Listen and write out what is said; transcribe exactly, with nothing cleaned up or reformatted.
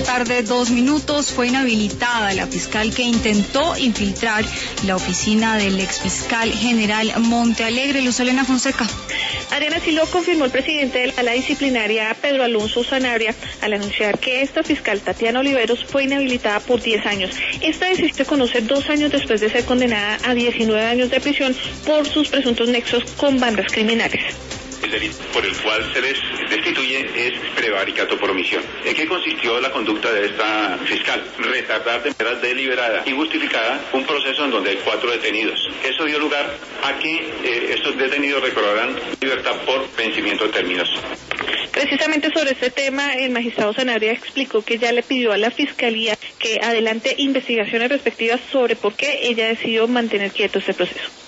tarde, dos minutos, fue inhabilitada la fiscal que intentó infiltrar la oficina del exfiscal general Montealegre. Luz Helena Fonseca. Ariana, así lo confirmó el presidente de la sala disciplinaria, Pedro Alonso Sanabria, al anunciar que esta fiscal, Tatiana Oliveros, fue inhabilitada por diez años. Esta decisión se conoce dos años después de ser condenada a diecinueve años de prisión por sus presuntos nexos con bandas criminales. El delito por el cual se les destituye es prevaricato por omisión. ¿En qué consistió la conducta de esta fiscal? Retardar de manera deliberada y justificada un proceso en donde hay cuatro detenidos. Eso dio lugar a que eh, estos detenidos recobrarán libertad por vencimiento de términos. Precisamente sobre este tema, el magistrado Sanabria explicó que ya le pidió a la Fiscalía que adelante investigaciones respectivas sobre por qué ella decidió mantener quieto este proceso.